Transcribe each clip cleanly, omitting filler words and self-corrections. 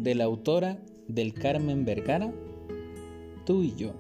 de la autora del Carmen Vergara, Tú y yo.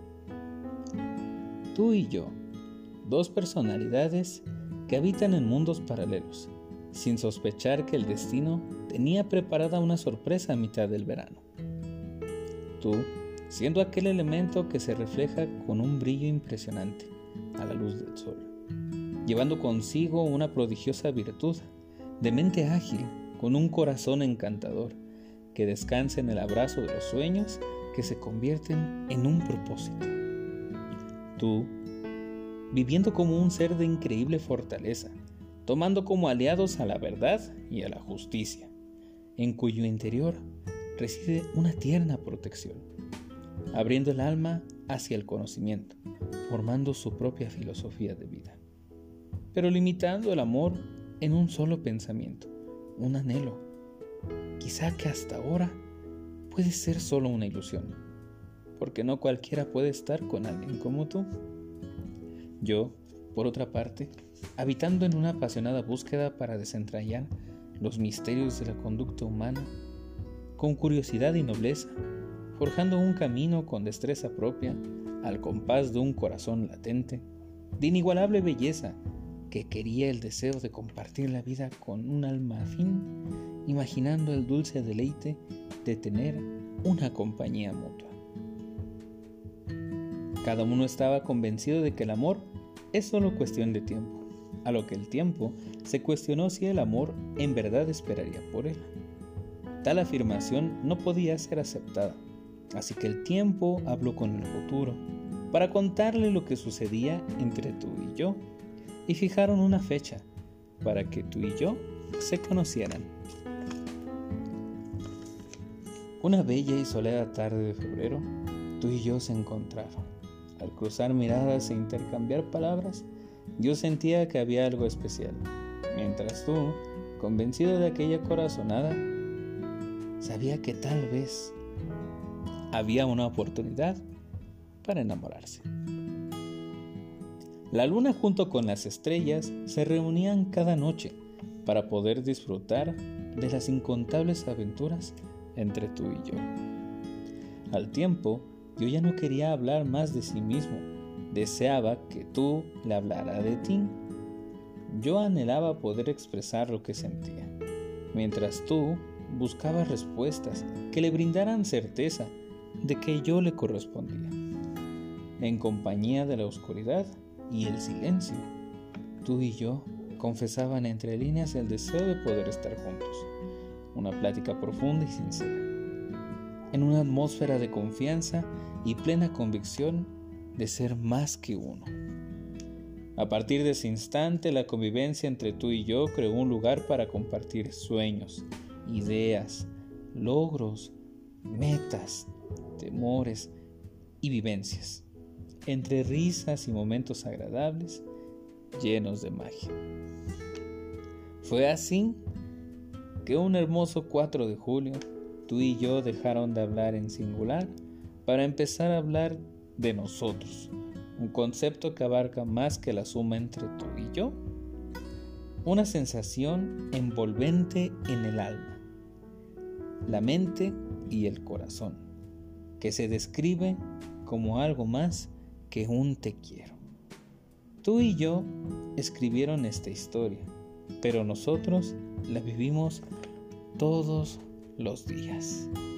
Tú y yo, dos personalidades que habitan en mundos paralelos, sin sospechar que el destino tenía preparada una sorpresa a mitad del verano. Tú, siendo aquel elemento que se refleja con un brillo impresionante a la luz del sol, llevando consigo una prodigiosa virtud, de mente ágil, con un corazón encantador, que descansa en el abrazo de los sueños que se convierten en un propósito. Tú, viviendo como un ser de increíble fortaleza, tomando como aliados a la verdad y a la justicia, en cuyo interior reside una tierna protección, abriendo el alma hacia el conocimiento, formando su propia filosofía de vida, pero limitando el amor en un solo pensamiento, un anhelo, quizá que hasta ahora puede ser solo una ilusión, porque no cualquiera puede estar con alguien como tú. Yo, por otra parte, habitando en una apasionada búsqueda para desentrañar los misterios de la conducta humana, con curiosidad y nobleza, forjando un camino con destreza propia, al compás de un corazón latente, de inigualable belleza, que quería el deseo de compartir la vida con un alma afín, imaginando el dulce deleite de tener una compañía mutua. Cada uno estaba convencido de que el amor es solo cuestión de tiempo, a lo que el tiempo se cuestionó si el amor en verdad esperaría por él. Tal afirmación no podía ser aceptada, así que el tiempo habló con el futuro para contarle lo que sucedía entre tú y yo, y fijaron una fecha para que tú y yo se conocieran. Una bella y soleada tarde de febrero, tú y yo se encontraron. Al cruzar miradas e intercambiar palabras, yo sentía que había algo especial, mientras tú, convencido de aquella corazonada, sabía que tal vez había una oportunidad para enamorarse. La luna junto con las estrellas se reunían cada noche para poder disfrutar de las incontables aventuras entre tú y yo. Al tiempo, yo ya no quería hablar más de sí mismo, deseaba que tú le hablara de ti. Yo anhelaba poder expresar lo que sentía, mientras tú buscabas respuestas que le brindaran certeza de que yo le correspondía. En compañía de la oscuridad y el silencio, tú y yo confesaban entre líneas el deseo de poder estar juntos, una plática profunda y sincera, en una atmósfera de confianza y plena convicción de ser más que uno. A partir de ese instante, la convivencia entre tú y yo creó un lugar para compartir sueños, ideas, logros, metas, temores y vivencias, entre risas y momentos agradables, llenos de magia. Fue así que un hermoso 4 de julio, tú y yo dejaron de hablar en singular para empezar a hablar de nosotros, un concepto que abarca más que la suma entre tú y yo, una sensación envolvente en el alma, la mente y el corazón, que se describe como algo más que un te quiero. Tú y yo escribieron esta historia, pero nosotros la vivimos todos los días.